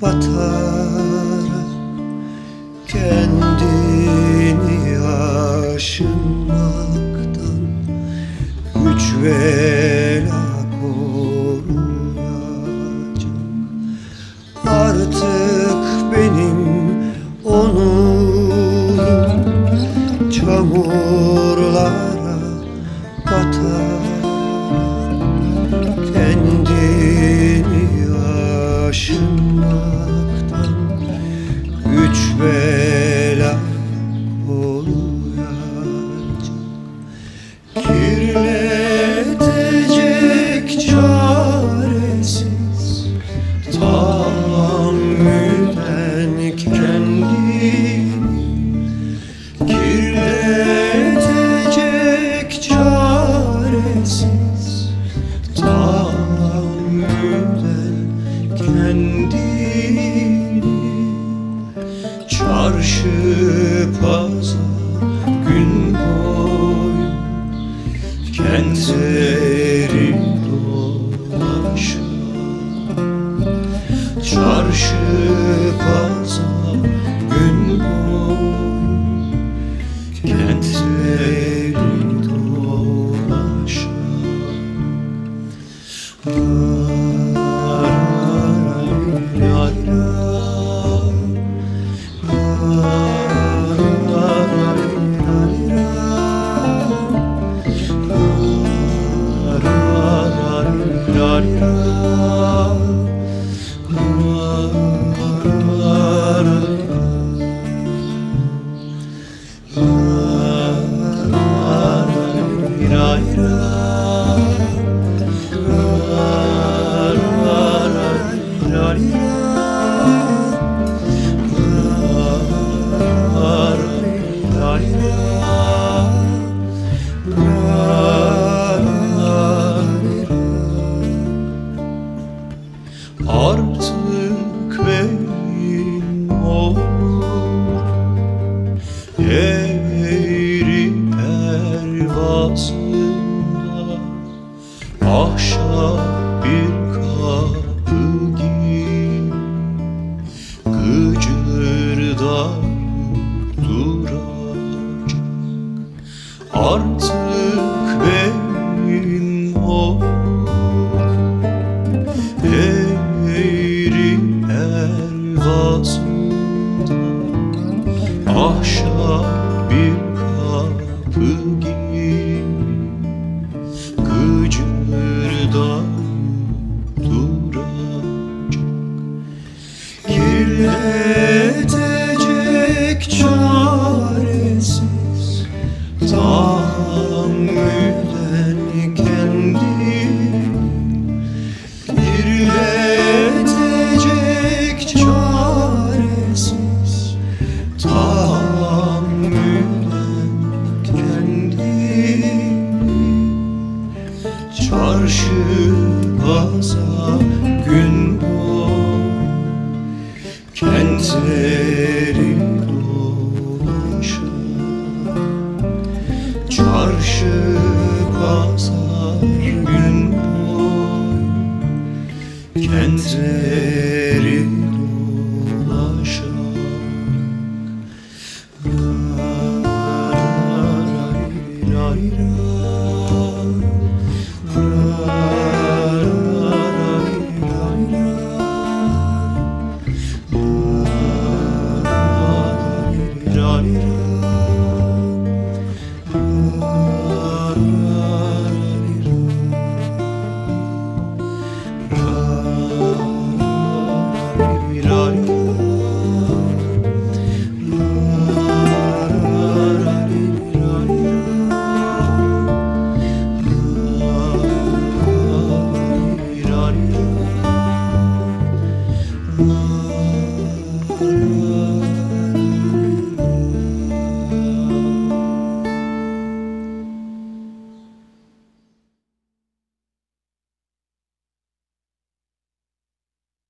batarak kendini aşınmaktan güç bela koruyacak. Artık benim onurum çamurlara batarak kendini aşınmaktan güç bela olacak. Kirletecek çaresiz tahammülden kendini, kirletecek çaresiz tahammülden kendini. Çarşı pazar gün boyu kentleri dolaşan, çarşı pazar gün boyu kentleri dolaşan. Artık benim olur eğri pervasında ahşap bir kapı gibi gıcırdayıp duracak. Artık benim olur eğri pervasında ahşap bir kapı gibi gıcırdayıp duracak. Kirletecek çaresiz tahammülden kendini, kirletecek çaresiz tahammülden kendini. Çarşı pazar gün boyu kentleri